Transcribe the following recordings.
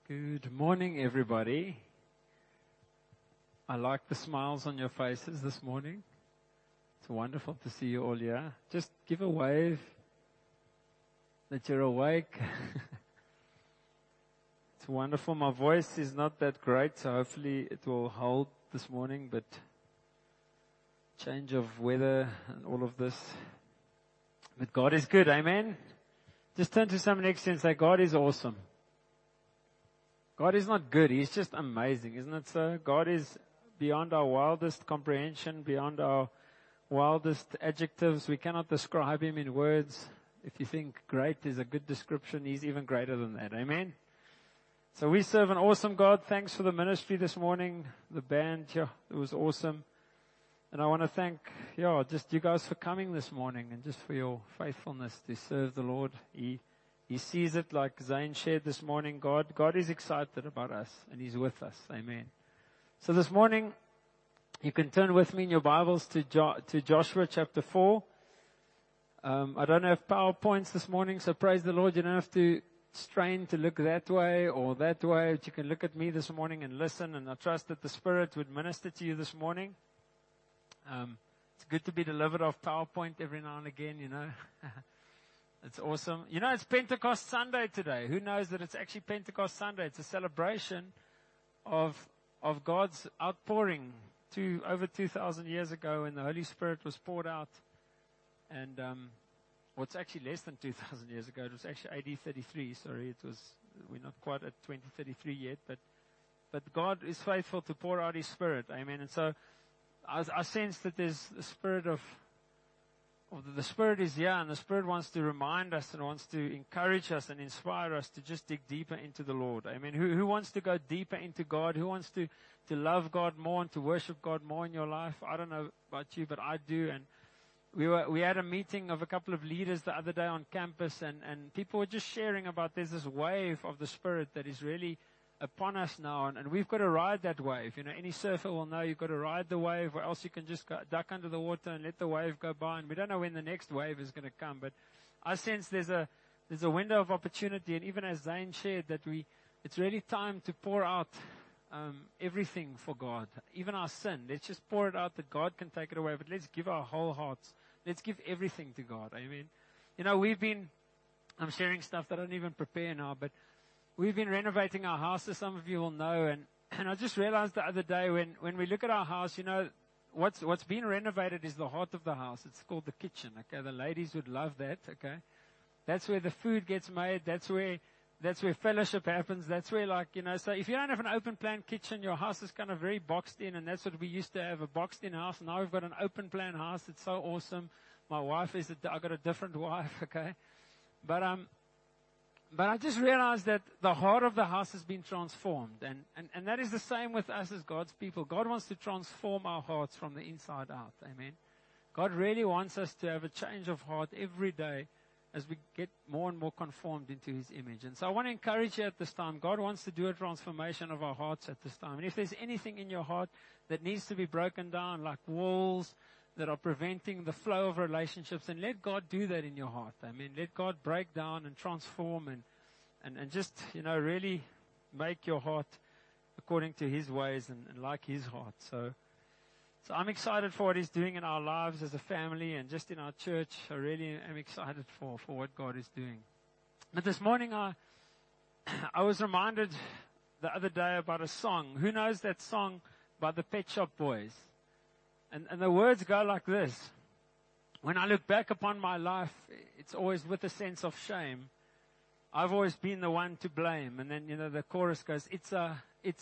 Good morning, everybody. I like the smiles on your faces this morning. It's wonderful to see you all here. Just give a wave that you're awake. It's wonderful. My voice is not that great, so hopefully it will hold this morning, but change of weather and all of this. But God is good, amen? Just turn to someone next to you and say, God is awesome. God is not good, He's just amazing, isn't it so? God is beyond our wildest comprehension, beyond our wildest adjectives. We cannot describe Him in words. If you think great is a good description, He's even greater than that. Amen? So we serve an awesome God. Thanks for the ministry this morning. The band, it was awesome. And I want to thank, just you guys for coming this morning and just for your faithfulness to serve the Lord. He sees it like Zane shared this morning. God is excited about us and He's with us. Amen. So this morning, you can turn with me in your Bibles to Joshua chapter 4. I don't have PowerPoints this morning, so praise the Lord. You don't have to strain to look that way or that way, but you can look at me this morning and listen, and I trust that the Spirit would minister to you this morning. It's good to be delivered off PowerPoint every now and again, It's awesome. It's Pentecost Sunday today. Who knows that it's actually Pentecost Sunday? It's a celebration of God's outpouring over 2,000 years ago when the Holy Spirit was poured out. And it's actually less than 2,000 years ago. It was actually AD 33. Sorry, we're not quite at 2033 yet. But God is faithful to pour out His Spirit. Amen. And so I sense that there's the Spirit the Spirit is here, and the Spirit wants to remind us and wants to encourage us and inspire us to just dig deeper into the Lord. Amen. Who wants to go deeper into God? Who wants to love God more and to worship God more in your life? I don't know about you, but I do. And we had a meeting of a couple of leaders the other day on campus, and people were just sharing about there's this wave of the Spirit that is really upon us now, and we've got to ride that wave. Any surfer will know you've got to ride the wave, or else you can just duck under the water and let the wave go by, and we don't know when the next wave is going to come. But I sense there's a window of opportunity, and even as Zane shared, that it's really time to pour out everything for God, even our sin. Let's just pour it out that God can take it away, but let's give our whole hearts. Let's give everything to God. Amen. I'm sharing stuff that I don't even prepare now, but we've been renovating our house, as some of you will know, and I just realized the other day when we look at our house, what's been renovated is the heart of the house. It's called the kitchen, okay? The ladies would love that, okay? That's where the food gets made. That's where fellowship happens. That's where so if you don't have an open plan kitchen, your house is kind of very boxed in, and that's what we used to have, a boxed in house. Now we've got an open plan house. It's so awesome. My wife I got a different wife, okay? But I just realized that the heart of the house has been transformed. And that is the same with us as God's people. God wants to transform our hearts from the inside out. Amen. God really wants us to have a change of heart every day as we get more and more conformed into His image. And so I want to encourage you at this time. God wants to do a transformation of our hearts at this time. And if there's anything in your heart that needs to be broken down, like walls that are preventing the flow of relationships, and let God do that in your heart. Amen. Let God break down and transform and just, really make your heart according to His ways and like His heart. So I'm excited for what He's doing in our lives as a family and just in our church. I really am excited for what God is doing. But this morning I was reminded the other day about a song. Who knows that song by the Pet Shop Boys? And the words go like this. When I look back upon my life, it's always with a sense of shame. I've always been the one to blame. And then, the chorus goes, it's a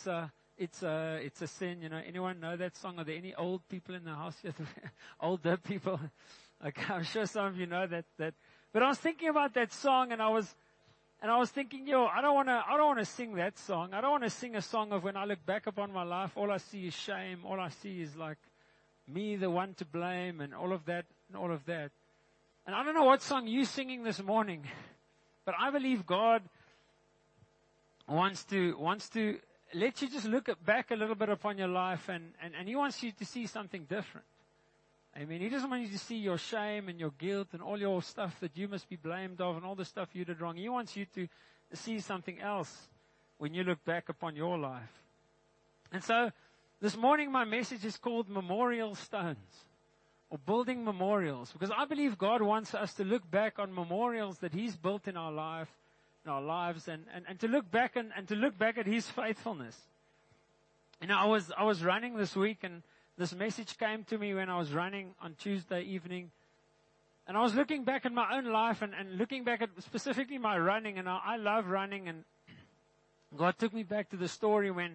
sin. Anyone know that song? Are there any old people in the house yet? Older people? Okay, I'm sure some of you know that. But I was thinking about that song, and I was thinking, I don't want to sing that song. I don't want to sing a song of when I look back upon my life, all I see is shame. All I see is like me, the one to blame, and all of that. And I don't know what song you're singing this morning, but I believe God wants to let you just look back a little bit upon your life, and He wants you to see something different. Amen. He doesn't want you to see your shame and your guilt and all your stuff that you must be blamed of and all the stuff you did wrong. He wants you to see something else when you look back upon your life. And so, this morning my message is called Memorial Stones, or building memorials, because I believe God wants us to look back on memorials that He's built in our lives, and to look back and to look back at His faithfulness. You know, I was running this week, and this message came to me when I was running on Tuesday evening. And I was looking back at my own life and looking back at specifically my running, and I love running, and God took me back to the story when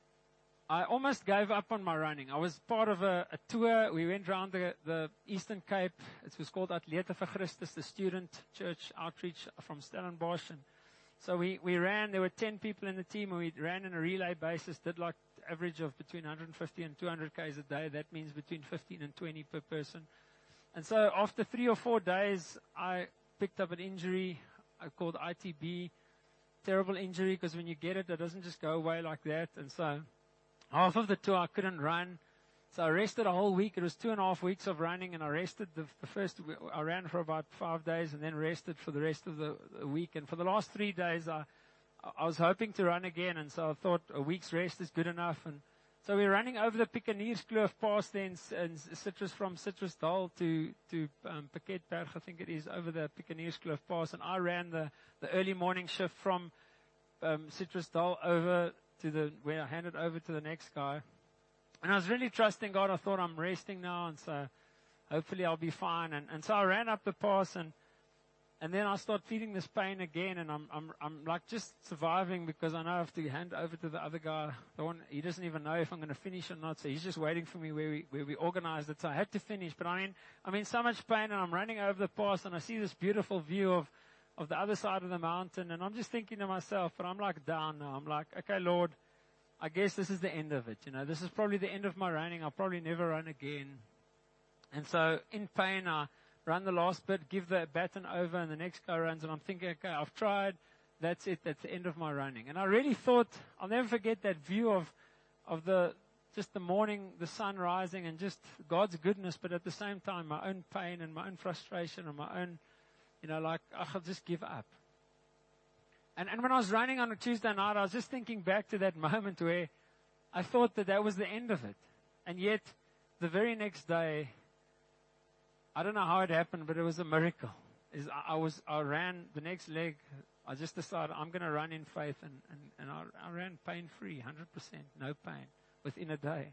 I almost gave up on my running. I was part of a tour. We went around the Eastern Cape. It was called Atlete vir Christus, the student church outreach from Stellenbosch. And so we ran. There were 10 people in the team, and we ran on a relay basis, did like average of between 150 and 200 Ks a day. That means between 15 and 20 per person. And so after 3 or 4 days, I picked up an injury called ITB. Terrible injury, because when you get it, it doesn't just go away like that. And so half of the tour I couldn't run. So I rested a whole week. It was 2.5 weeks of running, and I rested the first, I ran for about 5 days and then rested for the rest of the week. And for the last 3 days, I was hoping to run again. And so I thought a week's rest is good enough. And so we're running over the Pikkenierskloof Pass then, and Citrus from Citrusdal to Piketberg, I think it is, over the Pikkenierskloof Pass. And I ran the early morning shift from Citrusdal over to where I handed over to the next guy. And I was really trusting God. I thought, I'm resting now, and so hopefully I'll be fine. And so I ran up the pass, and then I start feeling this pain again, and I'm like just surviving, because I know I have to hand over to the other guy. The one, he doesn't even know if I'm going to finish or not, so he's just waiting for me where we organized it. So I had to finish, but I'm in so much pain, and I'm running over the pass, and I see this beautiful view of the other side of the mountain, and I'm just thinking to myself, but I'm like down now. I'm like, okay, Lord, I guess this is the end of it. You know, this is probably the end of my running. I'll probably never run again. And so in pain, I run the last bit, give the baton over, and the next guy runs, and I'm thinking, okay, I've tried. That's it. That's the end of my running. And I really thought, I'll never forget that view of just the morning, the sun rising, and just God's goodness, but at the same time, my own pain and my own frustration and my own, like, I'll just give up. And when I was running on a Tuesday night, I was just thinking back to that moment where I thought that was the end of it. And yet, the very next day, I don't know how it happened, but it was a miracle. I ran the next leg. I just decided I'm going to run in faith, and I ran pain-free, 100%, no pain, within a day.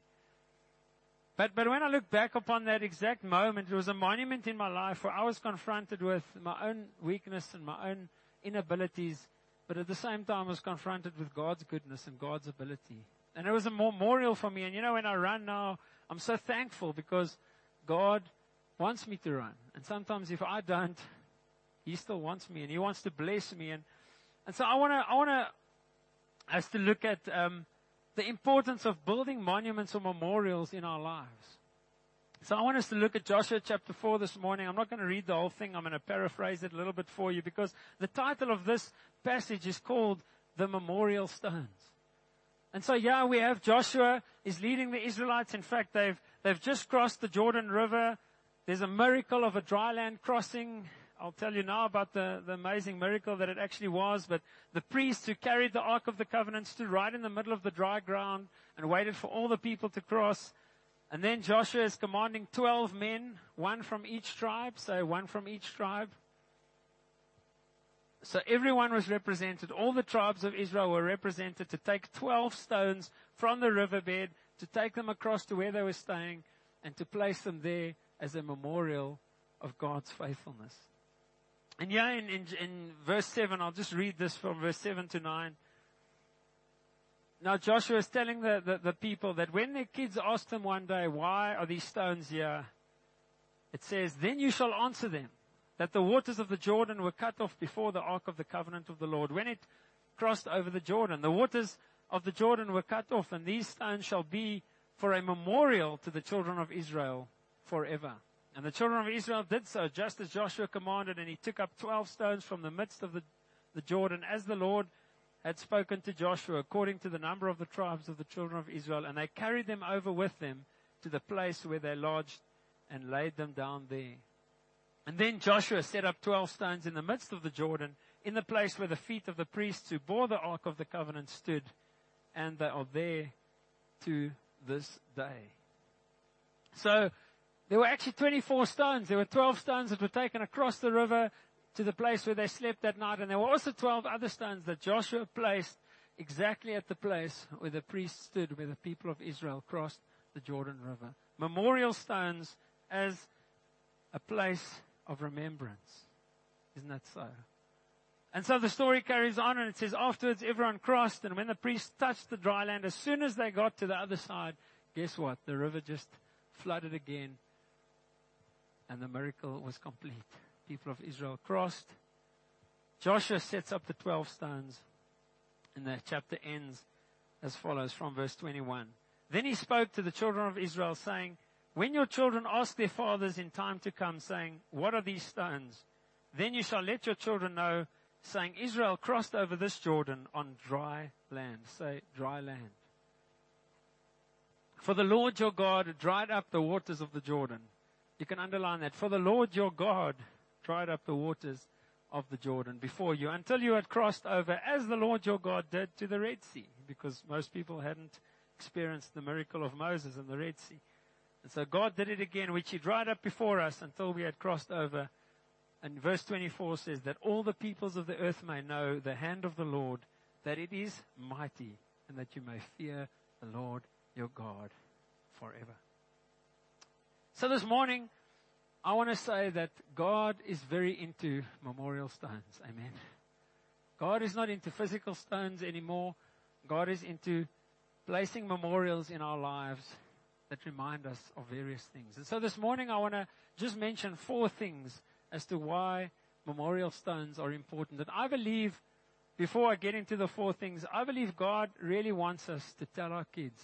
But when I look back upon that exact moment, it was a monument in my life where I was confronted with my own weakness and my own inabilities, but at the same time I was confronted with God's goodness and God's ability. And it was a memorial for me. And when I run now, I'm so thankful, because God wants me to run. And sometimes if I don't, He still wants me, and He wants to bless me. And so I want us to look at the importance of building monuments or memorials in our lives. So I want us to look at Joshua chapter 4 this morning. I'm not going to read the whole thing. I'm going to paraphrase it a little bit for you, because the title of this passage is called The Memorial Stones. And so we have Joshua is leading the Israelites. In fact, they've just crossed the Jordan River. There's a miracle of a dry land crossing. I'll tell you now about the amazing miracle that it actually was. But the priests who carried the Ark of the Covenant stood right in the middle of the dry ground and waited for all the people to cross. And then Joshua is commanding 12 men, one from each tribe. So one from each tribe. So everyone was represented. All the tribes of Israel were represented to take 12 stones from the riverbed, to take them across to where they were staying, and to place them there as a memorial of God's faithfulness. And in verse 7, I'll just read this from verse 7 to 9. Now Joshua is telling the people that when their kids asked them one day, why are these stones here? It says, then you shall answer them, that the waters of the Jordan were cut off before the Ark of the Covenant of the Lord. When it crossed over the Jordan, the waters of the Jordan were cut off, and these stones shall be for a memorial to the children of Israel forever. And the children of Israel did so, just as Joshua commanded, and he took up 12 stones from the midst of the Jordan, as the Lord had spoken to Joshua, according to the number of the tribes of the children of Israel. And they carried them over with them to the place where they lodged, and laid them down there. And then Joshua set up 12 stones in the midst of the Jordan, in the place where the feet of the priests who bore the Ark of the Covenant stood, and they are there to this day. So, there were actually 24 stones. There were 12 stones that were taken across the river to the place where they slept that night, and there were also 12 other stones that Joshua placed exactly at the place where the priests stood, where the people of Israel crossed the Jordan River. Memorial stones as a place of remembrance. Isn't that so? And so the story carries on, and it says, afterwards everyone crossed, and when the priests touched the dry land, as soon as they got to the other side, guess what? The river just flooded again, and the miracle was complete. People of Israel crossed. Joshua sets up the 12 stones, and the chapter ends as follows from verse 21. Then he spoke to the children of Israel, saying, when your children ask their fathers in time to come, saying, what are these stones? Then you shall let your children know, saying, Israel crossed over this Jordan on dry land. Say, dry land. For the Lord your God dried up the waters of the Jordan. You can underline that. For the Lord your God dried up the waters of the Jordan before you, until you had crossed over, as the Lord your God did to the Red Sea, because most people hadn't experienced the miracle of Moses in the Red Sea. And so God did it again, which he dried up before us until we had crossed over. And verse 24 says that all the peoples of the earth may know the hand of the Lord, that it is mighty, and that you may fear the Lord your God forever. So this morning, I want to say that God is very into memorial stones. Amen. God is not into physical stones anymore. God is into placing memorials in our lives that remind us of various things. And so this morning, I want to just mention 4 things as to why memorial stones are important. And I believe, before I get into the 4 things, I believe God really wants us to tell our kids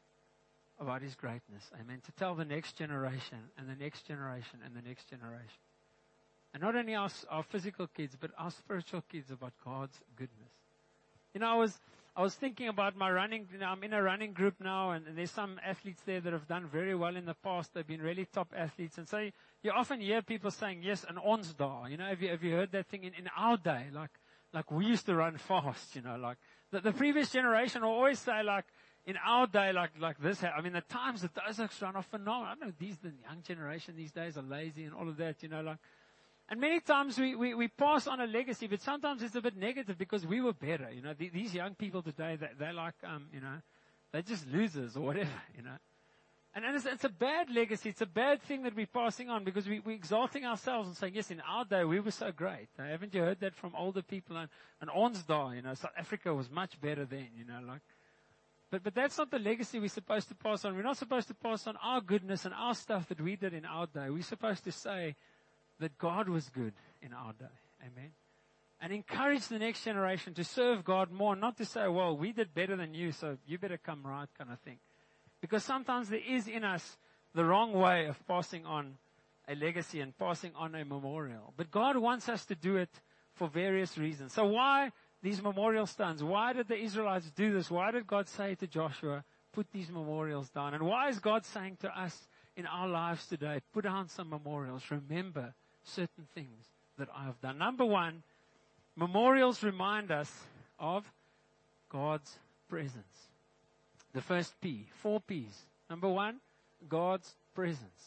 about his greatness. Amen. To tell the next generation and the next generation and the next generation. And not only our physical kids, but our spiritual kids about God's goodness. You know, I was thinking about my running. You know, I'm in a running group now, and there's some athletes there that have done very well in the past. They've been really top athletes. And so you often hear people saying, yes, an ons daar. You know, have you heard that thing in our day? Like we used to run fast, you know, like the previous generation will always say, like, in our day, like this. I mean, the times that those guys run are phenomenal. I don't know, the young generation these days are lazy and all of that, you know, like. And many times we pass on a legacy, but sometimes it's a bit negative because we were better, you know. These young people today, they're like, you know, they're just losers or whatever, you know. And it's a bad legacy. It's a bad thing that we're passing on because we're exalting ourselves and saying, yes, in our day we were so great. Now, haven't you heard that from older people? And ons daar, you know, South Africa was much better then, you know, like. But that's not the legacy we're supposed to pass on. We're not supposed to pass on our goodness and our stuff that we did in our day. We're supposed to say that God was good in our day. Amen. And encourage the next generation to serve God more, not to say, well, we did better than you, so you better come right kind of thing. Because sometimes there is in us the wrong way of passing on a legacy and passing on a memorial. But God wants us to do it for various reasons. So why these memorial stones? Why did the Israelites do this? Why did God say to Joshua, put these memorials down? And why is God saying to us in our lives today, put down some memorials, remember certain things that I have done? Number 1, memorials remind us of God's presence. The first P, 4 P's. Number 1, God's presence.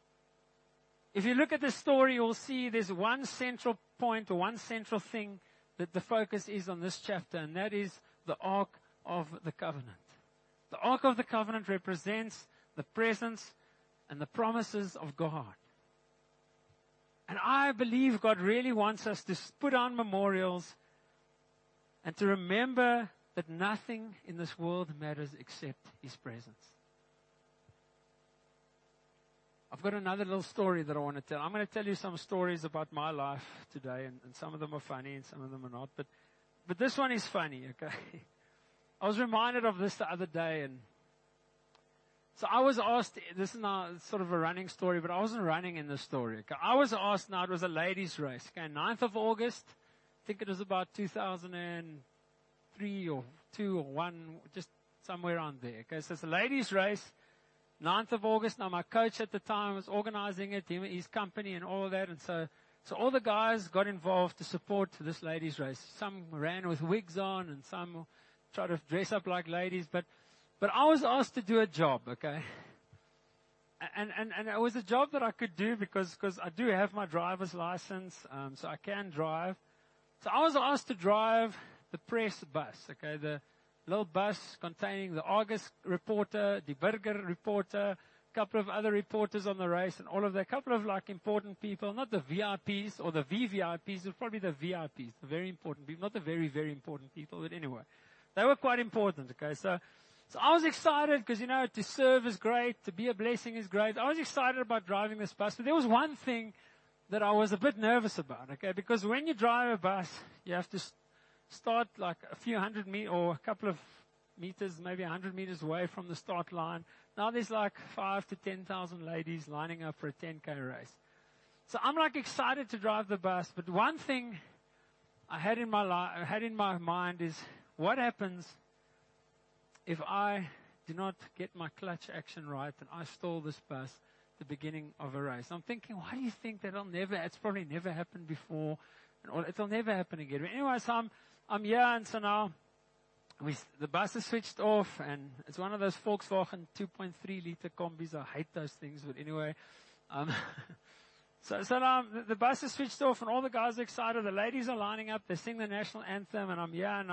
If you look at the story, you'll see there's one central point or one central thing that the focus is on this chapter, and that is the Ark of the Covenant. The Ark of the Covenant represents the presence and the promises of God. And I believe God really wants us to put on memorials and to remember that nothing in this world matters except his presence. I've got another little story that I want to tell. I'm going to tell you some stories about my life today, and some of them are funny and some of them are not. But this one is funny, okay? I was reminded of this the other day, and so I was asked, this is now sort of a running story, but I wasn't running in this story, okay? I was asked, now it was a ladies' race, okay? 9th of August, I think it was about 2003 or 2 or 1, just somewhere around there, okay? So it's a ladies' race. 9th of August. Now, my coach at the time was organizing it, his company and all of that. And so So all the guys got involved to support this ladies' race. Some ran with wigs on, and some tried to dress up like ladies. But I was asked to do a job, okay? And it was a job that I could do because I do have my driver's license, so I can drive. So I was asked to drive the press bus, okay? The little bus containing the Argus reporter, the Burger reporter, a couple of other reporters on the race, and all of that. A couple of like important people, not the VIPs or the VVIPs, but probably the VIPs, the very important people, not the very, very important people, but anyway. They were quite important, okay? So I was excited because, to serve is great, to be a blessing is great. I was excited about driving this bus, but there was one thing that I was a bit nervous about, okay? Because when you drive a bus, you have to start like a few hundred meters or a couple of meters, maybe 100 meters away from the start line. Now there's like 5,000 to 10,000 ladies lining up for a 10K race. So I'm like excited to drive the bus, but one thing I had in my mind is, what happens if I do not get my clutch action right and I stall this bus at the beginning of a race? I'm thinking, why do you think it's probably never happened before, and it'll never happen again. But anyway, so I'm here, and so now the bus is switched off, and it's one of those Volkswagen 2.3 liter combis. I hate those things, but anyway, so now the bus is switched off, and all the guys are excited. The ladies are lining up. They sing the national anthem, and I'm here, and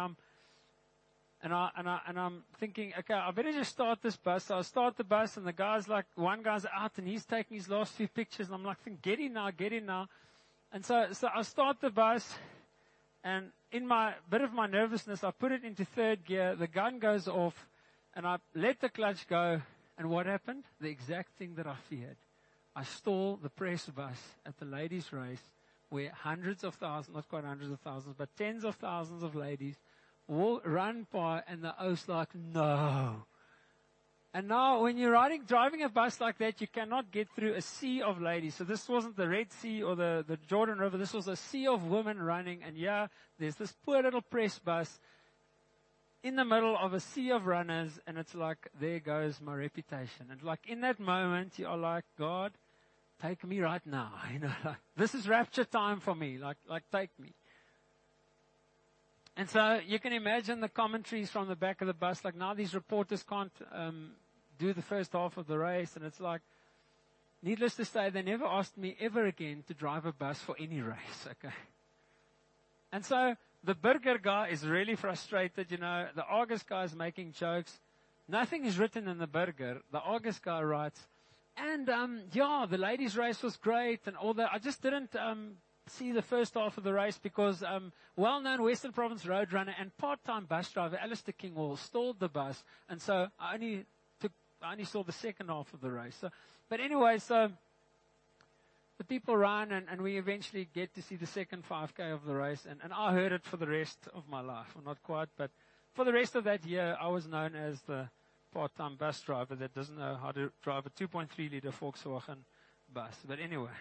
I'm thinking, okay, I better just start this bus. So I start the bus, and one guy's out, and he's taking his last few pictures, and I'm like, get in now. And so I start the bus, and in my bit of my nervousness, I put it into third gear. The gun goes off, and I let the clutch go. And what happened? The exact thing that I feared. I stole the press bus at the ladies' race, where hundreds of thousands, not quite hundreds of thousands, but tens of thousands of ladies will run by, and the oath's like, no. And now, when you're driving a bus like that, you cannot get through a sea of ladies. So this wasn't the Red Sea or the Jordan River. This was a sea of women running. And there's this poor little press bus in the middle of a sea of runners. And it's like, there goes my reputation. And like in that moment, you are like, God, take me right now. Like, this is rapture time for me. Like take me. And so you can imagine the commentaries from the back of the bus. Like, now these reporters can't do the first half of the race. And it's like, needless to say, they never asked me ever again to drive a bus for any race, okay? And so the Burger guy is really frustrated, The Argus guy is making jokes. Nothing is written in the Burger. The Argus guy writes, and the ladies' race was great and all that. I just didn't see the first half of the race because well-known Western Province roadrunner and part-time bus driver Alistair Kingwall stalled the bus, and so I only saw the second half of the race. But anyway, so the people run, and we eventually get to see the second 5K of the race, and I heard it for the rest of my life. Well, not quite, but for the rest of that year, I was known as the part-time bus driver that doesn't know how to drive a 2.3 liter Volkswagen bus. But anyway.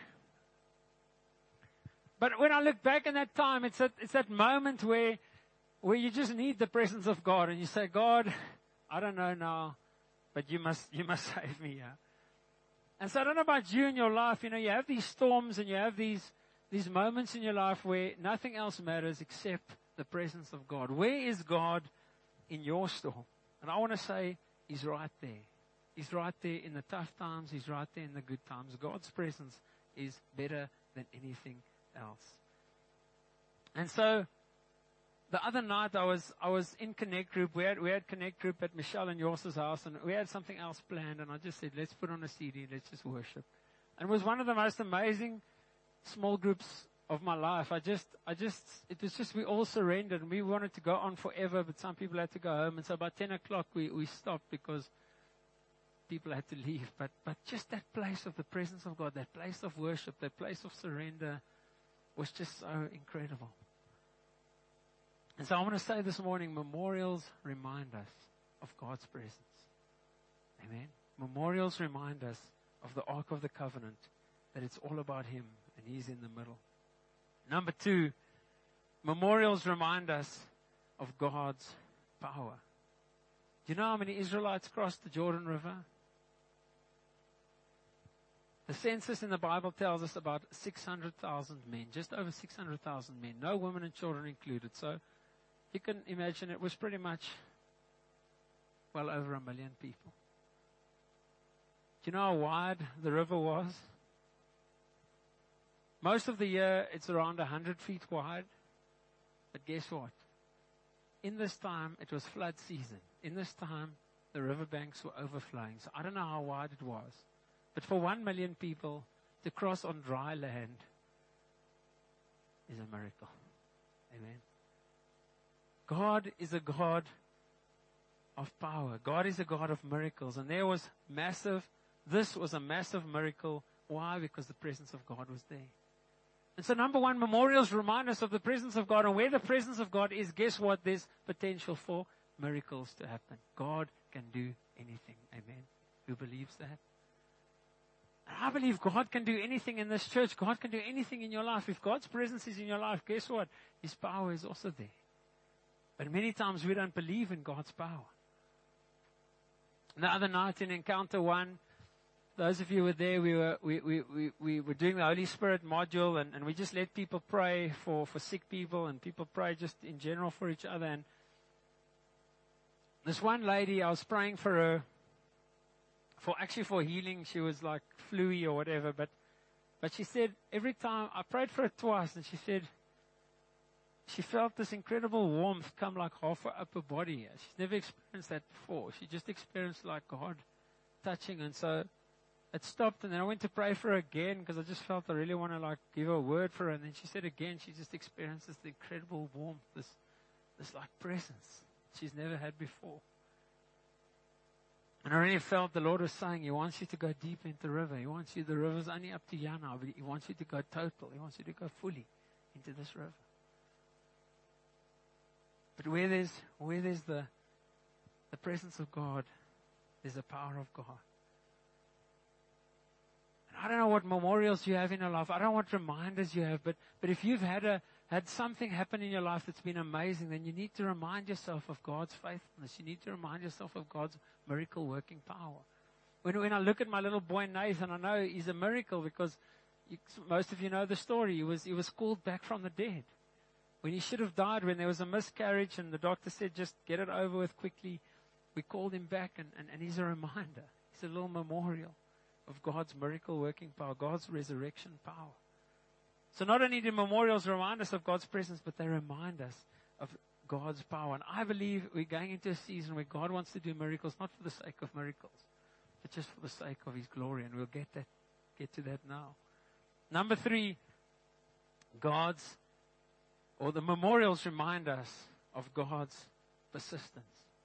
But when I look back in that time, it's that moment where you just need the presence of God, and you say, God, I don't know now, but you must save me. Yeah? And so I don't know about you in your life. You have these storms, and you have these moments in your life where nothing else matters except the presence of God. Where is God in your storm? And I want to say, He's right there. He's right there in the tough times. He's right there in the good times. God's presence is better than anything else. And so the other night I was in Connect Group. We had Connect Group at Michelle and Yoss's house, and we had something else planned, and I just said, let's put on a CD, let's just worship. And it was one of the most amazing small groups of my life. it was just, we all surrendered, and we wanted to go on forever, but some people had to go home, and so about 10 o'clock we stopped because people had to leave. But just that place of the presence of God, that place of worship, that place of surrender was just so incredible. And so I want to say this morning, memorials remind us of God's presence. Amen. Memorials remind us of the Ark of the Covenant, that it's all about Him and He's in the middle. Number 2, memorials remind us of God's power. Do you know how many Israelites crossed the Jordan River? The census in the Bible tells us about 600,000 men, just over 600,000 men, no women and children included. So you can imagine it was pretty much well over 1 million people. Do you know how wide the river was? Most of the year it's around 100 feet wide. But guess what? In this time, it was flood season. In this time, the riverbanks were overflowing. So I don't know how wide it was. But for 1 million people to cross on dry land is a miracle. Amen. God is a God of power. God is a God of miracles. And this was a massive miracle. Why? Because the presence of God was there. And so number one, memorials remind us of the presence of God. And where the presence of God is, guess what? There's potential for miracles to happen. God can do anything. Amen. Who believes that? And I believe God can do anything in this church. God can do anything in your life. If God's presence is in your life, guess what? His power is also there. But many times we don't believe in God's power. The other night in Encounter 1, those of you who were there, we were doing the Holy Spirit module, and we just let people pray for sick people, and people pray just in general for each other. And this one lady, I was praying for her, for healing. She was like flu-y or whatever, but she said every time, I prayed for her twice, and she said she felt this incredible warmth come like half her upper body. She's never experienced that before. She just experienced like God touching, and so it stopped, and then I went to pray for her again because I just felt I really want to like give her a word for her. And then she said again, she just experienced this incredible warmth, this like presence she's never had before. And I really felt the Lord was saying, He wants you to go deep into the river. He wants you, the river's only up to here now, but He wants you to go total. He wants you to go fully into this river. But where there's the presence of God, there's the power of God. I don't know what memorials you have in your life. I don't know what reminders you have, but if you've had something happen in your life that's been amazing, then you need to remind yourself of God's faithfulness. You need to remind yourself of God's miracle working power. When I look at my little boy Nathan, I know he's a miracle because most of you know the story. He was called back from the dead. When he should have died, when there was a miscarriage and the doctor said just get it over with quickly, we called him back, and he's a reminder. He's a little memorial of God's miracle working power, God's resurrection power. So not only do memorials remind us of God's presence, but they remind us of God's power. And I believe we're going into a season where God wants to do miracles, not for the sake of miracles, but just for the sake of His glory. And we'll get to that now. Number 3, the memorials remind us of God's persistence.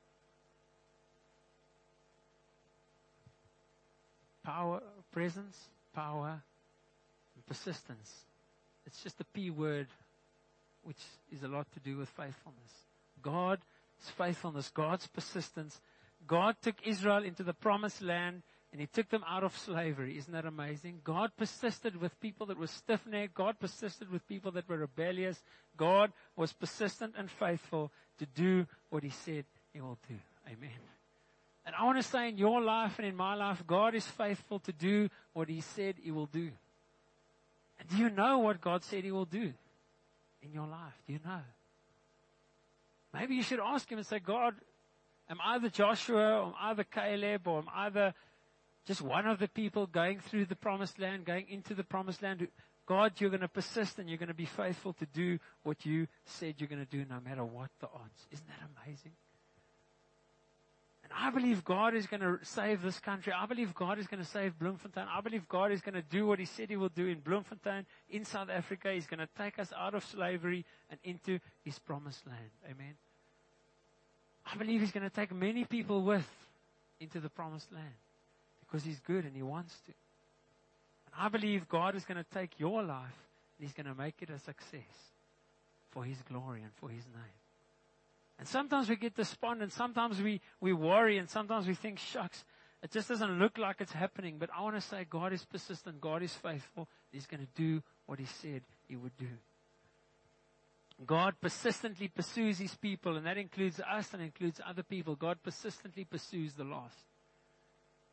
Power, presence, power, and persistence. It's just a P word, which is a lot to do with faithfulness. God's faithfulness, God's persistence. God took Israel into the promised land, and He took them out of slavery. Isn't that amazing? God persisted with people that were stiff-necked. God persisted with people that were rebellious. God was persistent and faithful to do what He said He will do. Amen. And I want to say in your life and in my life, God is faithful to do what He said He will do. And do you know what God said He will do in your life? Do you know? Maybe you should ask Him and say, God, am I the Joshua, or am I the Caleb, or am I the just one of the people going through the promised land, going into the promised land? God, you're going to persist and you're going to be faithful to do what you said you're going to do no matter what the odds. Isn't that amazing? And I believe God is going to save this country. I believe God is going to save Bloemfontein. I believe God is going to do what He said He will do in Bloemfontein, in South Africa. He's going to take us out of slavery and into His promised land. Amen. I believe He's going to take many people into the promised land because He's good and He wants to. And I believe God is going to take your life and He's going to make it a success for His glory and for His name. And sometimes we get despondent, sometimes we worry, and sometimes we think, shucks, it just doesn't look like it's happening. But I want to say God is persistent, God is faithful. He's going to do what He said He would do. God persistently pursues His people, and that includes us and includes other people. God persistently pursues the lost.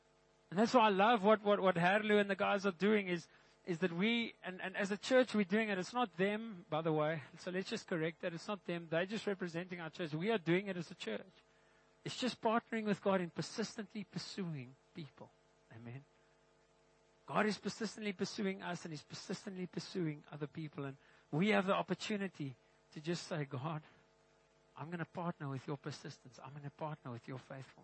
And that's why I love what Herlu and the guys are doing is that we, and as a church, we're doing it. It's not them, by the way. So let's just correct that. It's not them. They're just representing our church. We are doing it as a church. It's just partnering with God in persistently pursuing people. Amen. God is persistently pursuing us, and He's persistently pursuing other people. And we have the opportunity to just say, God, I'm going to partner with your persistence. I'm going to partner with your faithfulness.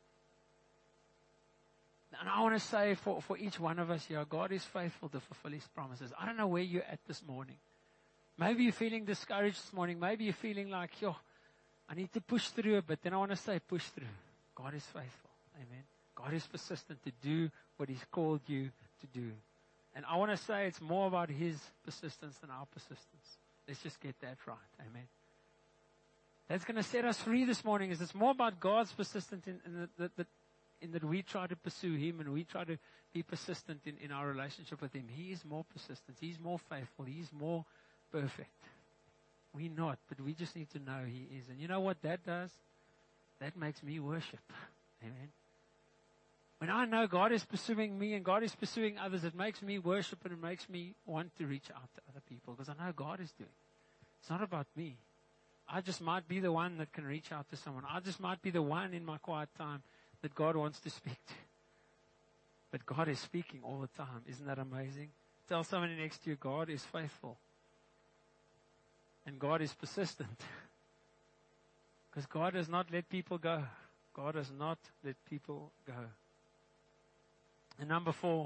And I want to say for each one of us here, God is faithful to fulfill His promises. I don't know where you're at this morning. Maybe you're feeling discouraged this morning. Maybe you're feeling like, I need to push through it. But then I want to say, push through. God is faithful. Amen. God is persistent to do what He's called you to do. And I want to say it's more about His persistence than our persistence. Let's just get that right. Amen. That's going to set us free this morning. Is it's more about God's persistence in that we try to pursue Him and we try to be persistent in our relationship with Him. He is more persistent. He's more faithful. He's more perfect. We're not, but we just need to know He is. And you know what that does? That makes me worship. Amen. When I know God is pursuing me and God is pursuing others, it makes me worship and it makes me want to reach out to other people because I know God is doing it. It's not about me. I just might be the one that can reach out to someone. I just might be the one in my quiet time that God wants to speak to. But God is speaking all the time. Isn't that amazing? Tell somebody next to you, God is faithful. And God is persistent. Because God does not let people go. God does not let people go. And number 4,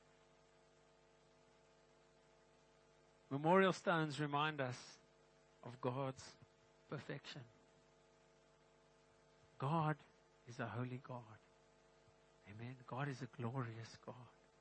memorial stones remind us of God's perfection. God is a holy God. Amen. God is a glorious God.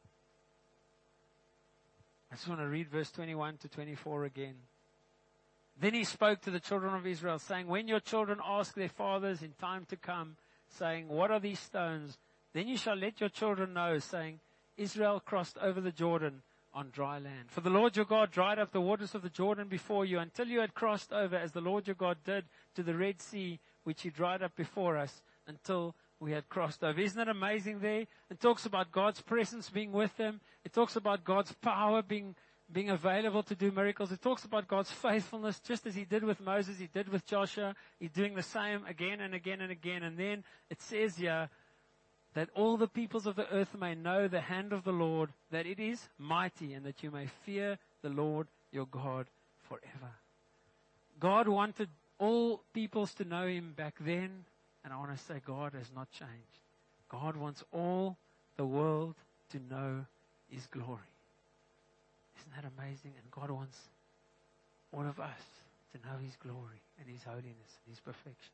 I just want to read verse 21 to 24 again. Then He spoke to the children of Israel, saying, when your children ask their fathers in time to come, saying, what are these stones? Then you shall let your children know, saying, Israel crossed over the Jordan on dry land. For the Lord your God dried up the waters of the Jordan before you until you had crossed over, as the Lord your God did to the Red Sea, which He dried up before us until we had crossed over. Isn't that amazing there? It talks about God's presence being with them. It talks about God's power being available to do miracles. It talks about God's faithfulness, just as He did with Moses, He did with Joshua. He's doing the same again and again and again. And then it says here that all the peoples of the earth may know the hand of the Lord, that it is mighty, and that you may fear the Lord your God forever. God wanted all peoples to know Him back then, and I want to say God has not changed. God wants all the world to know His glory. Isn't that amazing? And God wants all of us to know His glory and His holiness and His perfection.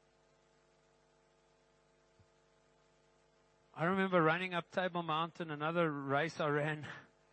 I remember running up Table Mountain, another race I ran.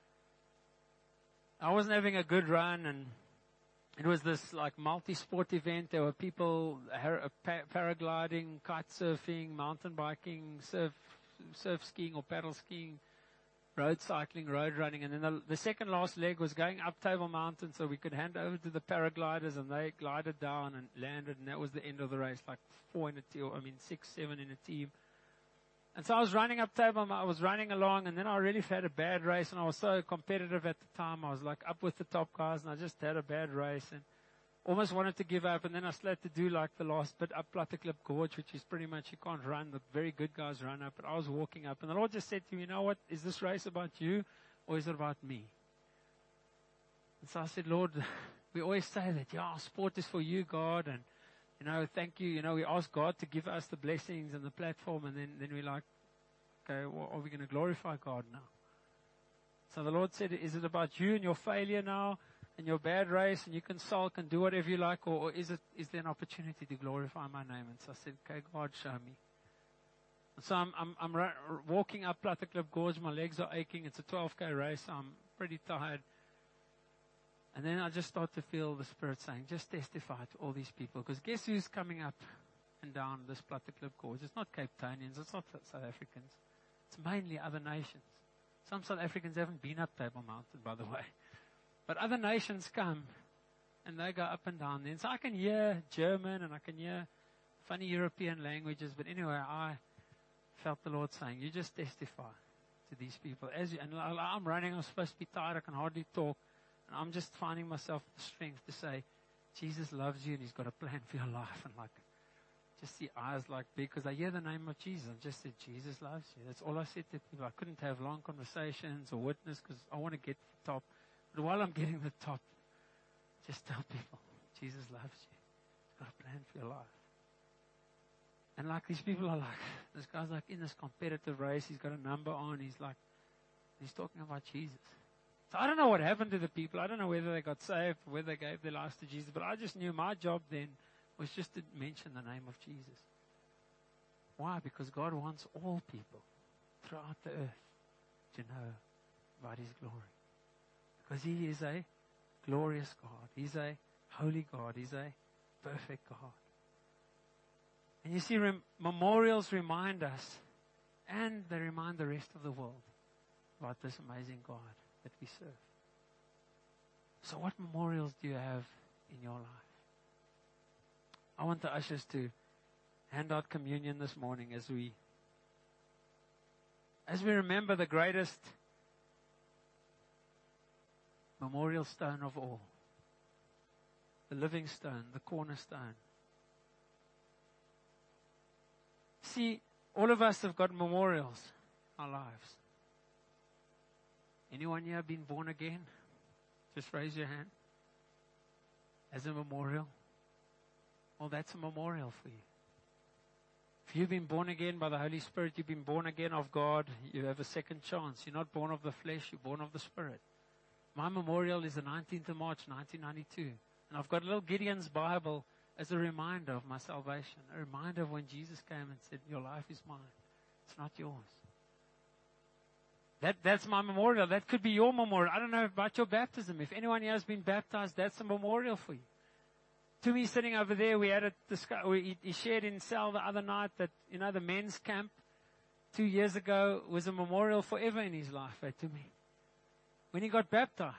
I wasn't having a good run, and it was this like multi-sport event. There were people paragliding, kite surfing, mountain biking, surf skiing or paddle skiing, road cycling, road running. And then the second last leg was going up Table Mountain so we could hand over to the paragliders, and they glided down and landed, and that was the end of the race, like 6, 7 in a team. And so I was running up Table, I was running along, and then I really had a bad race, and I was so competitive at the time. I was like up with the top guys, and I just had a bad race and almost wanted to give up. And then I started to do like the last bit up Platteklip Gorge, which is pretty much you can't run. The very good guys run up, but I was walking up, and the Lord just said to me, you know what, is this race about you or is it about me? And so I said, Lord, we always say that, sport is for you, God, and thank you. We ask God to give us the blessings and the platform, and then we're like, okay, well, are we going to glorify God now? So the Lord said, is it about you and your failure now and your bad race, and you can sulk and do whatever you like, or is there an opportunity to glorify my name? And so I said, okay, God, show me. And so I'm walking up Platteklip Gorge. My legs are aching. It's a 12K race. I'm pretty tired. And then I just start to feel the Spirit saying, just testify to all these people. Because guess who's coming up and down this Platteklip Gorge? It's not Cape Townians. It's not South Africans. It's mainly other nations. Some South Africans haven't been up Table Mountain, by the way. But other nations come and they go up and down there. And so I can hear German and I can hear funny European languages. But anyway, I felt the Lord saying, you just testify. to these people. I'm running, I'm supposed to be tired, I can hardly talk. And I'm just finding myself the strength to say, Jesus loves you and He's got a plan for your life. And like, just the eyes like big, because I hear the name of Jesus. I just said, Jesus loves you. That's all I said to people. I couldn't have long conversations or witness because I want to get to the top. But while I'm getting to the top, just tell people, Jesus loves you. He's got a plan for your life. And like these people are like, this guy's like in this competitive race. He's got a number on. He's talking about Jesus. So I don't know what happened to the people. I don't know whether they got saved, or whether they gave their lives to Jesus. But I just knew my job then was just to mention the name of Jesus. Why? Because God wants all people throughout the earth to know about His glory. Because He is a glorious God. He's a holy God. He's a perfect God. And you see, memorials remind us, and they remind the rest of the world about this amazing God that we serve. So what memorials do you have in your life? I want the ushers to hand out communion this morning as we remember the greatest memorial stone of all. The living stone, the cornerstone. See, all of us have got memorials in our lives. Anyone here been born again? Just raise your hand. As a memorial. Well, that's a memorial for you. If you've been born again by the Holy Spirit, you've been born again of God, you have a second chance. You're not born of the flesh, you're born of the Spirit. My memorial is the 19th of March, 1992. And I've got a little Gideon's Bible as a reminder of my salvation. A reminder of when Jesus came and said, your life is mine. It's not yours. That's my memorial. That could be your memorial. I don't know about your baptism. If anyone here has been baptized, that's a memorial for you. To me, sitting over there, we had a discussion. He shared in cell the other night that, the men's camp 2 years ago was a memorial forever in his life, to me. When he got baptized.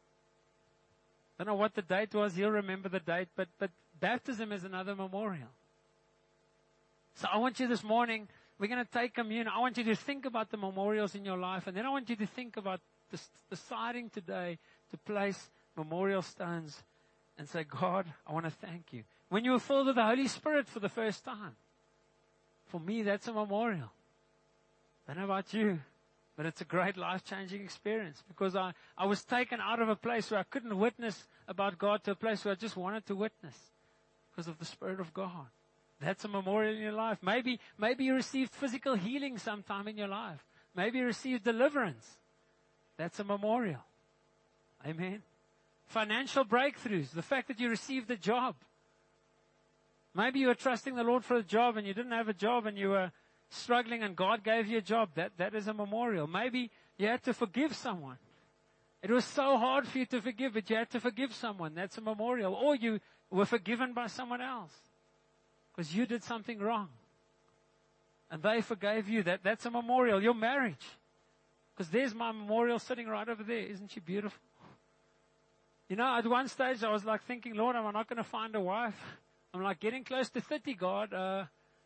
I don't know what the date was. He'll remember the date, but baptism is another memorial. So I want you this morning, we're going to take communion. I want you to think about the memorials in your life, and then I want you to think about deciding today to place memorial stones and say, God, I want to thank you. When you were filled with the Holy Spirit for the first time, for me, that's a memorial. I don't know about you, but it's a great life-changing experience because I was taken out of a place where I couldn't witness about God to a place where I just wanted to witness because of the Spirit of God. That's a memorial in your life. Maybe you received physical healing sometime in your life. Maybe you received deliverance. That's a memorial. Amen. Financial breakthroughs. The fact that you received a job. Maybe you were trusting the Lord for a job and you didn't have a job and you were struggling and God gave you a job. That is a memorial. Maybe you had to forgive someone. It was so hard for you to forgive, but you had to forgive someone. That's a memorial. Or you were forgiven by someone else because you did something wrong. And they forgave you. That's a memorial. Your marriage. Because there's my memorial sitting right over there. Isn't she beautiful? At one stage I was like thinking, Lord, am I not going to find a wife? I'm like getting close to 30, God.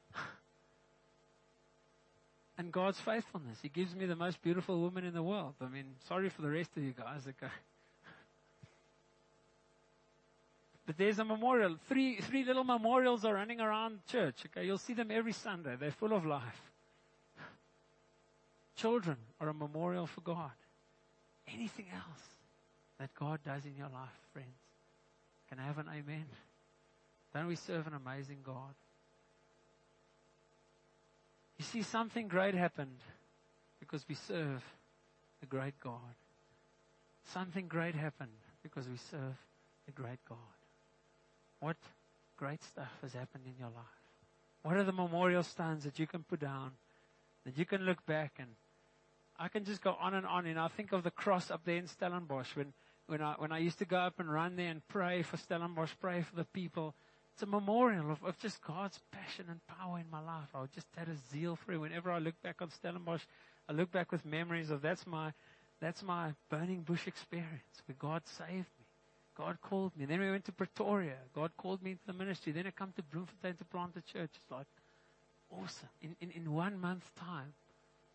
And God's faithfulness. He gives me the most beautiful woman in the world. I mean, sorry for the rest of you guys. Okay. But there's a memorial. Three little memorials are running around church. Okay, you'll see them every Sunday. They're full of life. Children are a memorial for God. Anything else that God does in your life, friends. Can I have an amen? Don't we serve an amazing God? You see, something great happened because we serve a great God. Something great happened because we serve a great God. What great stuff has happened in your life? What are the memorial stones that you can put down, that you can look back and I can just go on and on. I think of the cross up there in Stellenbosch when I used to go up and run there and pray for Stellenbosch, pray for the people. It's a memorial of just God's passion and power in my life. I just had a zeal for it. Whenever I look back on Stellenbosch, I look back with memories of that's my burning bush experience where God saved me. God called me. Then we went to Pretoria. God called me into the ministry. Then I come to Bloemfontein to plant a church. It's like awesome. In 1 month's time,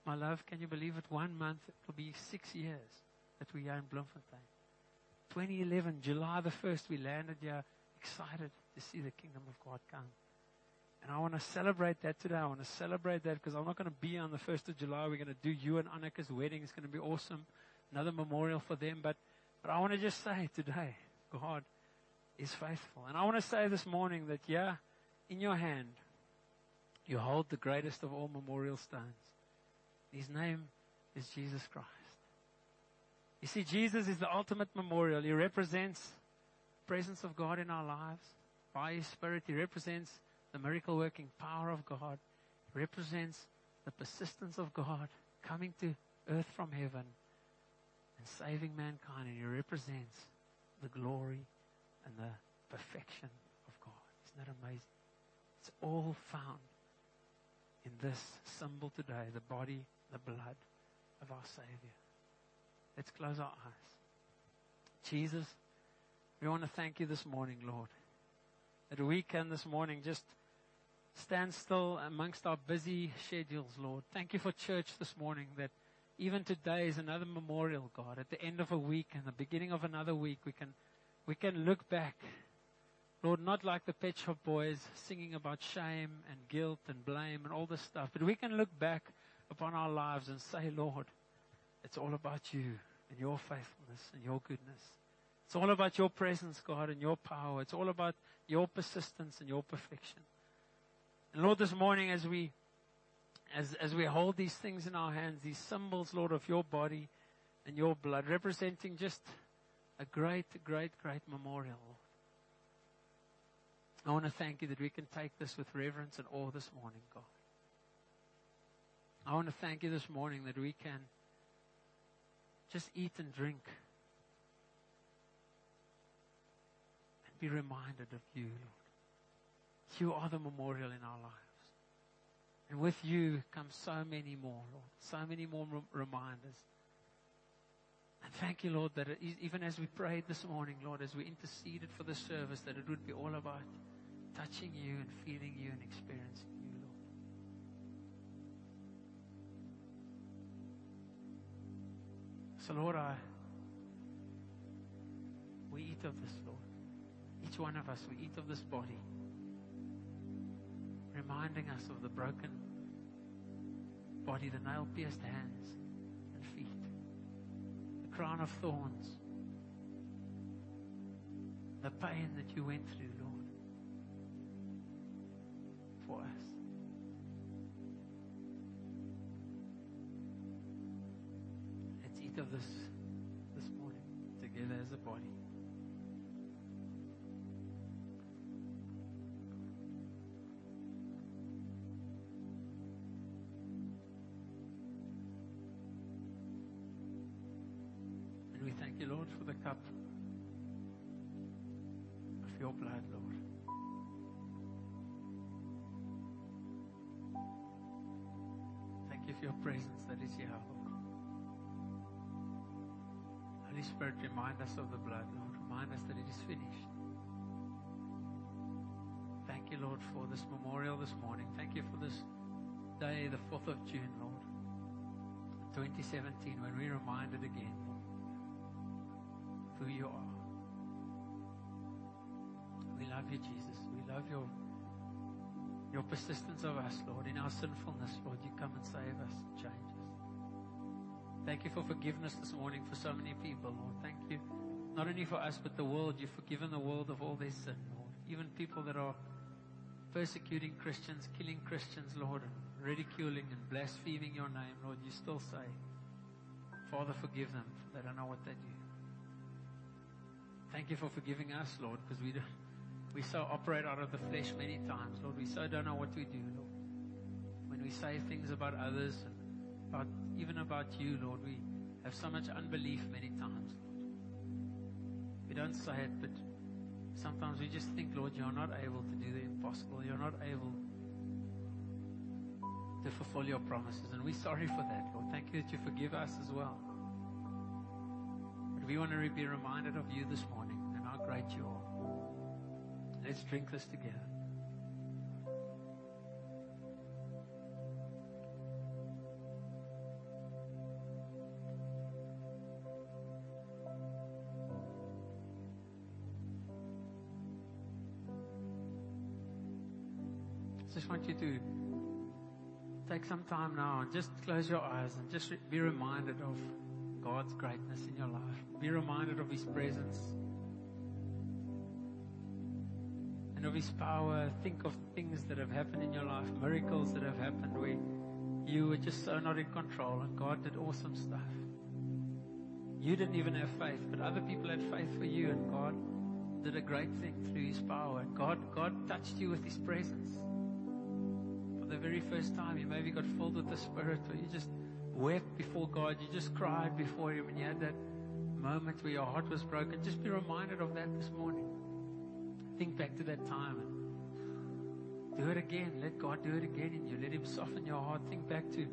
My love, can you believe it? 1 month, it'll be 6 years that we are in Bloemfontein. 2011, July the 1st, we landed here, excited to see the kingdom of God come. And I want to celebrate that today. I want to celebrate that because I'm not going to be on the 1st of July. We're going to do you and Annika's wedding. It's going to be awesome. Another memorial for them. But I want to just say today, God is faithful. And I want to say this morning that, yeah, in your hand, you hold the greatest of all memorial stones. His name is Jesus Christ. You see, Jesus is the ultimate memorial. He represents the presence of God in our lives. By His Spirit, He represents the miracle-working power of God. He represents the persistence of God coming to earth from heaven and saving mankind. And He represents the glory and the perfection of God. Isn't that amazing? It's all found in this symbol today, the body, the blood of our Savior. Let's close our eyes. Jesus, we want to thank you this morning, Lord, that we can this morning just stand still amongst our busy schedules, Lord. Thank you for church this morning, that even today is another memorial, God. At the end of a week and the beginning of another week, we can look back, Lord, not like the Pet Shop Boys singing about shame and guilt and blame and all this stuff, but we can look back upon our lives and say, Lord, it's all about you and your faithfulness and your goodness. It's all about your presence, God, and your power. It's all about your persistence and your perfection. And Lord, this morning as we hold these things in our hands, these symbols, Lord, of your body and your blood, representing just a great, great, great memorial, Lord. I want to thank you that we can take this with reverence and awe this morning, God. I want to thank you this morning that we can just eat and drink and be reminded of you, Lord. You are the memorial in our lives. And with you come so many more, Lord. So many more reminders. And thank you, Lord, that even as we prayed this morning, Lord, as we interceded for the service, that it would be all about touching you and feeling you and experiencing you, Lord. So, Lord, we eat of this, Lord. Each one of us, we eat of this body, reminding us of the broken body, the nail-pierced hands and feet, the crown of thorns, the pain that you went through, Lord, for us. Let's eat of this morning together as a body. And we thank you, Lord, for the cup of your blood, Lord. Thank you for your presence that is here, Lord. Holy Spirit, remind us of the blood, Lord. Remind us that it is finished. Thank you, Lord, for this memorial this morning. Thank you for this day, the 4th of June, Lord, 2017, when we're reminded again, Lord, of who you are. We love you, Jesus. We love your persistence of us, Lord. In our sinfulness, Lord, you come and save us, change us. Thank you for forgiveness this morning for so many people, Lord. Thank you, not only for us, but the world. You've forgiven the world of all their sin, Lord. Even people that are persecuting Christians, killing Christians, Lord, and ridiculing and blaspheming your name, Lord, you still say, Father, forgive them, for they don't know what they do. Thank you for forgiving us, Lord, because we so operate out of the flesh many times, Lord. We so don't know what we do, Lord. When we say things about others and even about you, Lord, we have so much unbelief many times, Lord. We don't say it, but sometimes we just think, Lord, you're not able to do the impossible. You're not able to fulfill your promises. And we're sorry for that, Lord. Thank you that you forgive us as well. But we want to be reminded of you this morning and how great you are. Let's drink this together. want you to take some time now and just close your eyes and just be reminded of God's greatness in your life. Be reminded of His presence and of His power. Think of things that have happened in your life, miracles that have happened where you were just so not in control and God did awesome stuff. You didn't even have faith, but other people had faith for you, and God did a great thing through His power. And God touched you with His presence. For the very first time, you maybe got filled with the Spirit, or you just wept before God. You just cried before Him, and you had that moment where your heart was broken. Just be reminded of that this morning. Think back to that time and do it again. Let God do it again in you. Let Him soften your heart. Think back to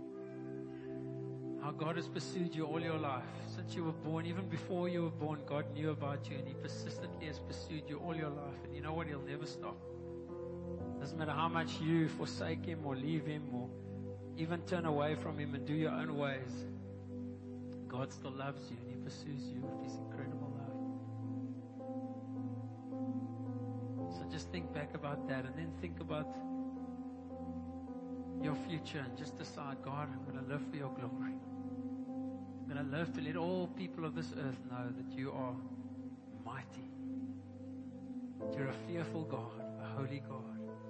how God has pursued you all your life. Since you were born, even before you were born, God knew about you, and He persistently has pursued you all your life. And you know what? He'll never stop. Doesn't matter how much you forsake Him or leave Him or even turn away from Him and do your own ways. God still loves you, and He pursues you with His incredible love. So just think back about that, and then think about your future, and just decide, God, I'm going to live for your glory. I'm going to live to let all people of this earth know that you are mighty. That you're a fearful God, a holy God.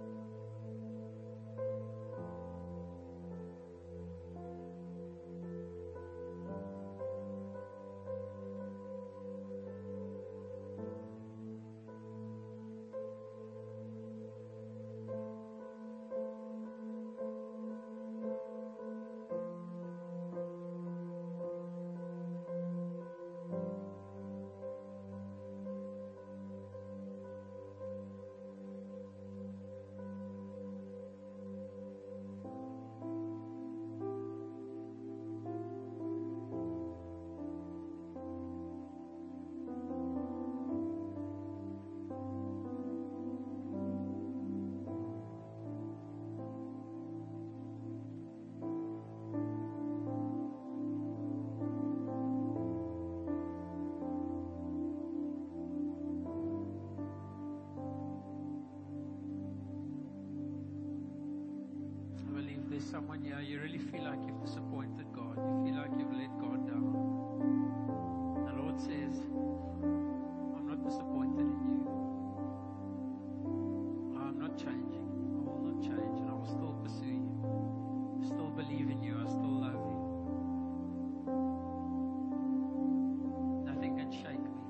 Someone here, you really feel like you've disappointed God. You feel like you've let God down. The Lord says, I'm not disappointed in you. I'm not changing. I will not change, and I will still pursue you. I still believe in you. I still love you. Nothing can shake me.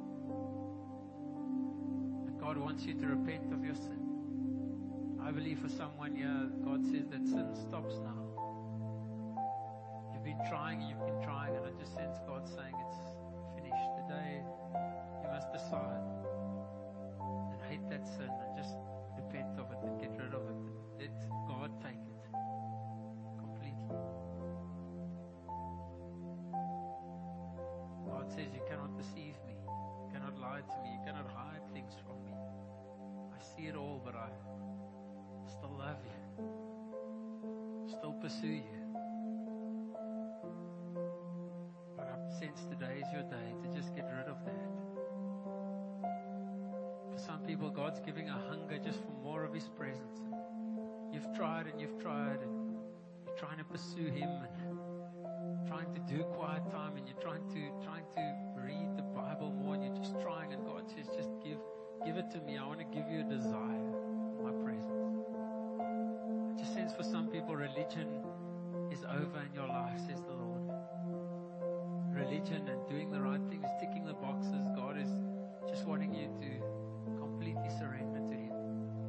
And God wants you to repent of your sin. I believe for someone here, God says that sin stops now. You've been trying, and I just sense God saying it's finished. Today, you must decide and hate that sin and just repent of it and get rid of it. Let God take it completely. God says you cannot deceive me. You cannot lie to me. You cannot hide things from me. I see it all, but I still love you, still pursue you. But I sense today is your day to just get rid of that. For some people, God's giving a hunger just for more of His presence. And you've tried, and you're trying to pursue Him and trying to do quiet time, and you're trying to read the Bible more, and you're just trying, and God says, just give it to me. I want to give you a desire for my presence. For some people, religion is over in your life, says the Lord. Religion and doing the right things, ticking the boxes. God is just wanting you to completely surrender to Him.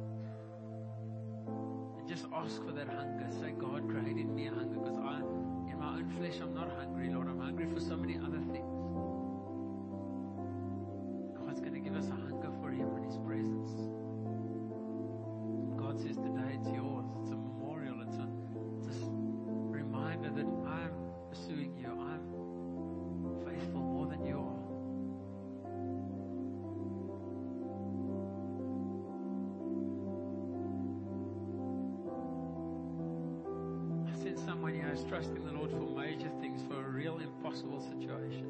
And just ask for that hunger. Say, God, create in me a hunger, because in my own flesh, I'm not hungry, Lord. I'm hungry for so many other things. God's going to give us a hunger for Him and His presence. God says today, it's yours. It's a memorial. It's a reminder that I'm pursuing you. I'm faithful more than you are. I sense someone here is trusting the Lord for major things, for a real impossible situation.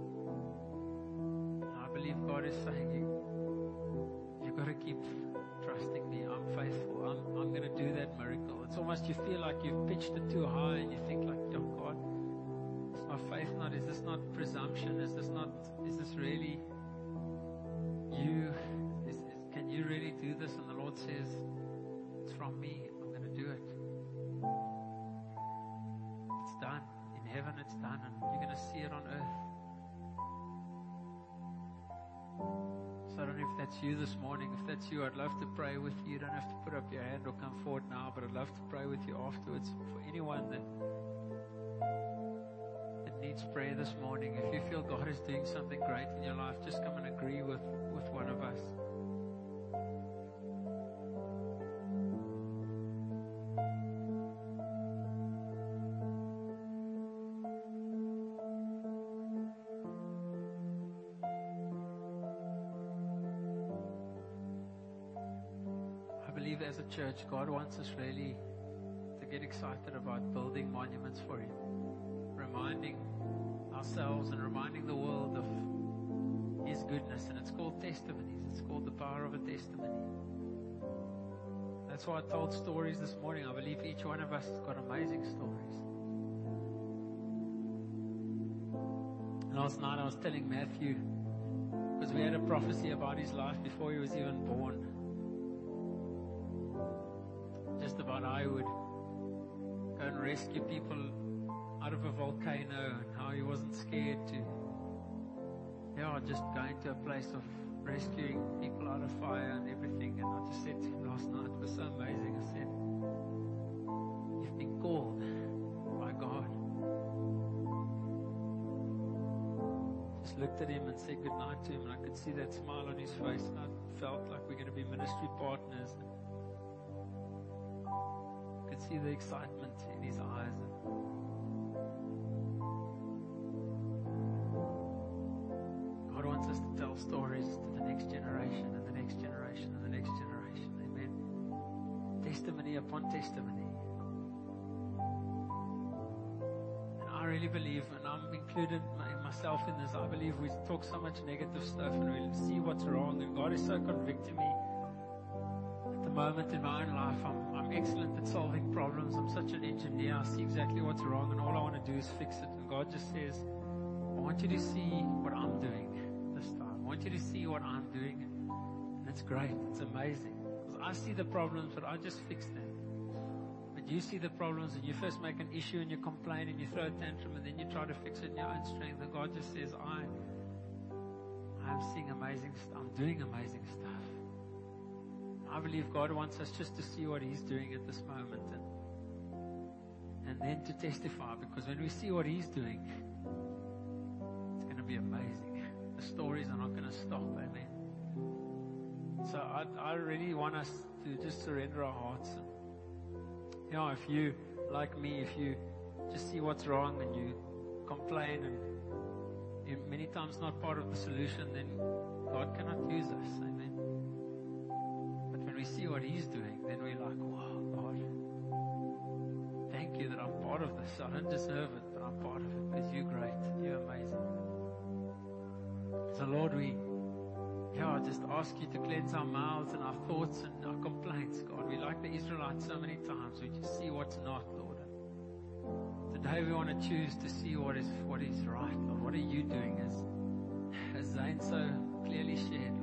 And I believe God is saying you've got to keep trusting. trusting me. I'm faithful. I'm going to do that miracle. It's almost you feel like you've pitched it too high and you think like, oh God, is my faith not, is this not presumption? Is this really you? Can you really do this? And the Lord says, it's from me. I'm going to do it. It's done. In heaven it's done, and you're going to see it on earth. So I don't know if that's you this morning. If that's you, I'd love to pray with you. You don't have to put up your hand or come forward now, but I'd love to pray with you afterwards. For anyone that needs prayer this morning, if you feel God is doing something great in your life, just come and agree with one of us. As a church, God wants us really to get excited about building monuments for Him, reminding ourselves and reminding the world of His goodness. And it's called testimonies. It's called the power of a testimony. That's why I told stories this morning. I believe each one of us has got amazing stories. Last night I was telling Matthew, because we had a prophecy about his life before he was even born, just about how he would go and rescue people out of a volcano, and how he wasn't scared to, just going to a place of rescuing people out of fire and everything. And I just said to him last night, it was so amazing. I said, you've been called by God. Just looked at him and said goodnight to him, and I could see that smile on his face, and I felt like we're going to be ministry partners. See the excitement in his eyes. God wants us to tell stories to the next generation and the next generation and the next generation. Amen. Testimony upon testimony. And I really believe, and I'm included myself in this, I believe we talk so much negative stuff and we see what's wrong, and God is so convicting me. Moment in my own life, I'm excellent at solving problems. I'm such an engineer. I see exactly what's wrong, and all I want to do is fix it. And God just says, I want you to see what I'm doing this time. I want you to see what I'm doing. And it's great. It's amazing. Because I see the problems, but I just fix them. But you see the problems, and you first make an issue, and you complain, and you throw a tantrum, and then you try to fix it in your own strength. And God just says, I'm seeing amazing stuff. I'm doing amazing stuff. I believe God wants us just to see what He's doing at this moment, and then to testify, because when we see what He's doing, it's going to be amazing. The stories are not going to stop. Amen. So I really want us to just surrender our hearts. And, if you, like me, if you just see what's wrong and you complain and you're many times not part of the solution, then God cannot use us. Amen. When we see what He's doing, then we're like, wow, God, thank you that I'm part of this. I don't deserve it, but I'm part of it because you're great. You're amazing. So Lord, I just ask you to cleanse our mouths and our thoughts and our complaints, God. We like the Israelites so many times. We just see what's not, Lord. Today we want to choose to see what is right, Lord. What are you doing, as Zane so clearly shared, Lord.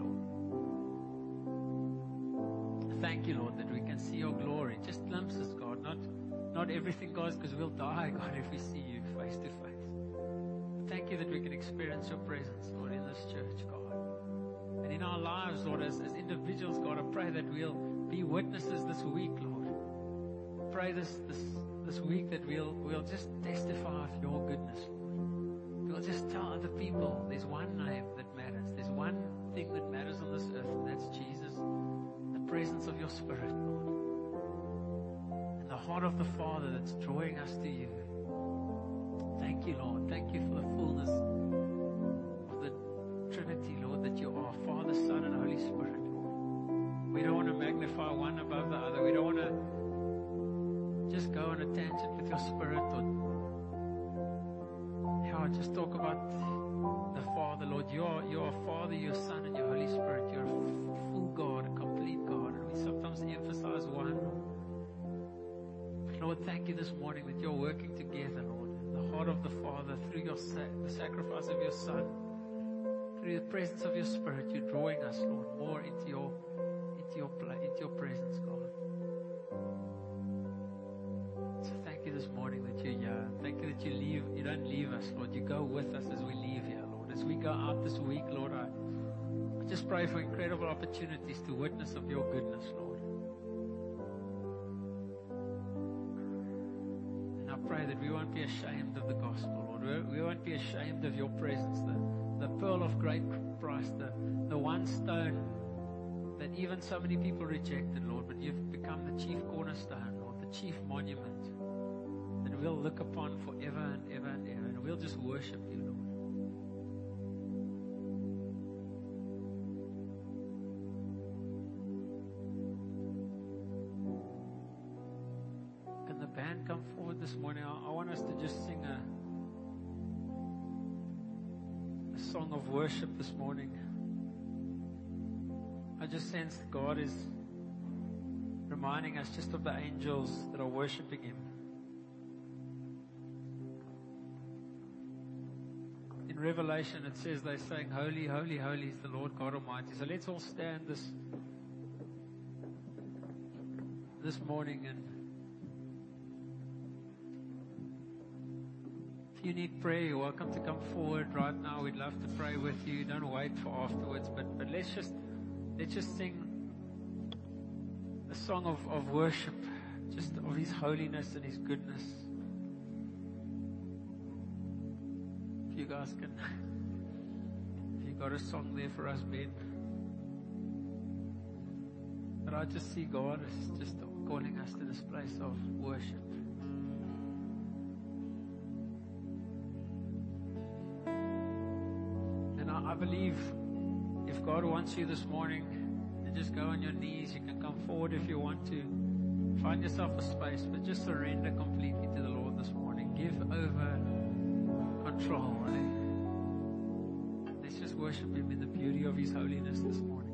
Thank you, Lord, that we can see your glory. Just glimpses, God. Not everything, God, because we'll die, God, if we see you face to face. Thank you that we can experience your presence, Lord, in this church, God. And in our lives, Lord, as individuals, God, I pray that we'll be witnesses this week, Lord. I pray this week that we'll just testify of your goodness, Lord. We'll just tell other people there's one name that matters. There's one thing that matters on this earth, and that's Jesus. Presence of your Spirit, Lord, and the heart of the Father that's drawing us to you. Thank you, Lord. Thank you for the fullness of the Trinity, Lord, that you are Father, Son, and Holy Spirit, Lord. We don't want to magnify one above the other. We don't want to just go on a tangent with your Spirit, or just talk about the Father, Lord. You are Father, your Son, and your Holy Spirit. You're a full God, a complete God. And We sometimes emphasize one. Lord, thank you this morning that you're working together, Lord, in the heart of the Father, through the sacrifice of your Son, through the presence of your Spirit. You're drawing us, Lord, more into your presence, God. So thank you this morning that you're here. Thank you that you don't leave us, Lord. You go with us as we leave here, Lord. As we go out this week, Lord, I just pray for incredible opportunities to witness of your goodness, Lord. I pray that we won't be ashamed of the gospel, Lord. We won't be ashamed of your presence, the pearl of great price, the one stone that even so many people rejected, Lord, but you've become the chief cornerstone, Lord, the chief monument that we'll look upon forever and ever and ever, and we'll just worship you, Lord. Can the band come forward this morning? I want us to just sing a song of worship this morning. I just sense that God is reminding us just of the angels that are worshiping Him. In Revelation it says they're saying, Holy, holy, holy is the Lord God Almighty. So let's all stand this morning, and if you need prayer, you're welcome to come forward right now. We'd love to pray with you. Don't wait for afterwards, but let's just sing a song of worship, just of His holiness and His goodness. If you guys can, if you got a song there for us, Ben. But I just see God is just calling us to this place of worship. And I believe if God wants you this morning to just go on your knees, you can come forward if you want to. Find yourself a space, but just surrender completely to the Lord this morning. Give over control. Let's just worship Him in the beauty of His holiness this morning.